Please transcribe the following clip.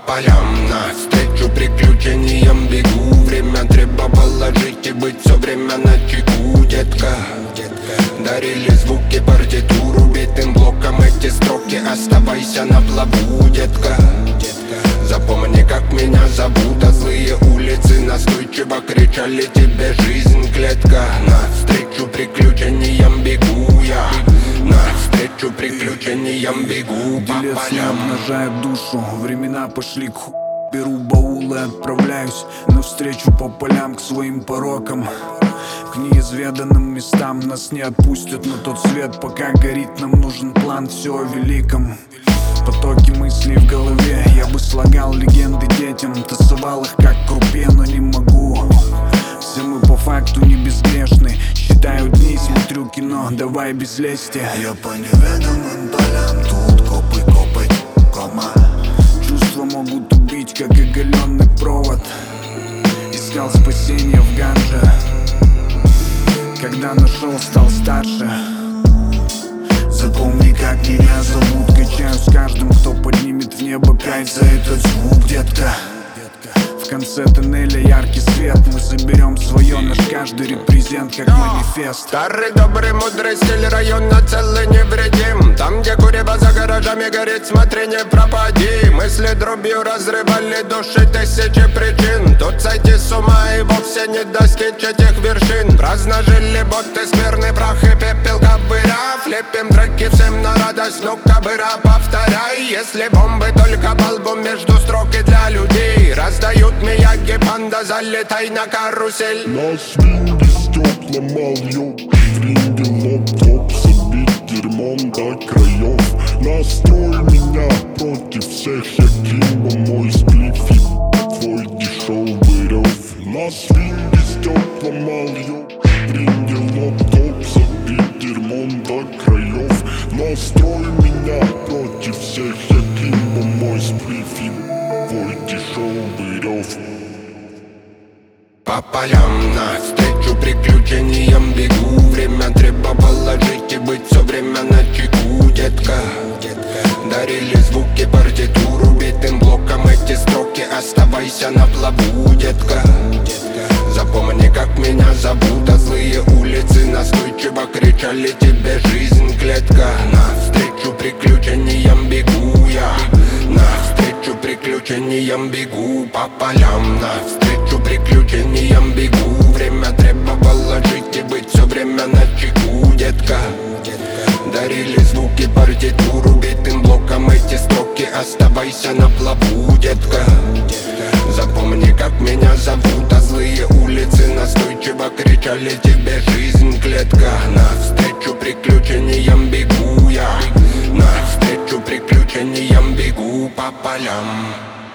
полям, навстречу приключениям бегу. Время требовало жить и быть все время на чеку, детка. Дарили звуки партитуру битым блоком эти строки. Оставайся на плаву, детка. Запомни, как меня зовут, а злые улицы настойчиво кричали тебе: жизнь клетка. Навстречу приключениям бегу я, навстречу приключениям бегу по Делец не полям. обнажает душу, времена пошли к ху. Беру баул и отправляюсь навстречу по полям к своим порокам, к неизведанным местам. Нас не отпустят на тот свет, пока горит. Нам нужен план, все о великом. Потоки мыслей в голове, я бы слагал легенды детям, тасовал их как крупе, но не могу. Все мы по факту не безгрешны. Считаю дни, смотрю кино, давай без лести. Я по неведомым полям, тут копы копать, кома. Чувства могут убить, как оголенный провод. Искал спасения в ганже, когда нашел, стал старше. Запомни, как меня зовут, Качаюсь с каждым, кто поднимет в небо 5 за этот звук, детка. В конце тоннеля яркий свет, мы заберем свое, наш каждый репрезент как манифест. Старый добрый мудрый стиль района целый невредим. Там, где курево за гаражами горит, смотри, не пропади. Мысли дробью разрывали души тысячи причин. Тут сойти с ума и вовсе не достичь этих вершин. Праздно жили боты, скверный прах и пепел кобыра. Лепим треки всем на радость, ну кобыра, повторяй. Если бомбы только в альбом между строк и для людей. Раздают Мияги, панда, залетай на карусель. Нас винги стекла мал, в ринге лоп-топ, забить дерьмом до краев. Настрой меня против всех, я Кимба, мой сплиф и твой дешевый рев. Нас винги стекла мал, в ринге лоп-топ, забить дерьмом до краев. Настрой меня против всех, я Кимба, мой сплиф и твой дешевый рев. По полям навстречу приключениям бегу. Время требовало жить и быть все время на чеку, детка. Дарили звуки партитуру битым блоком эти строки. Оставайся на плаву, детка. Запомни, как меня зовут, а злые улицы настойчиво кричали тебе: жизнь клетка. Навстречу приключениям бегу я, навстречу приключениям бегу по полям. Навстречу приключениям бегу. Время требовало жить и быть все время на чеку, детка. Дарили звуки партитуру битым блоком эти строки. Оставайся на плаву, детка. Запомни, как меня зовут, а злые улицы настойчиво кричали тебе: жизнь клетка. Навстречу приключениям бегу я, навстречу приключениям бегу по полям.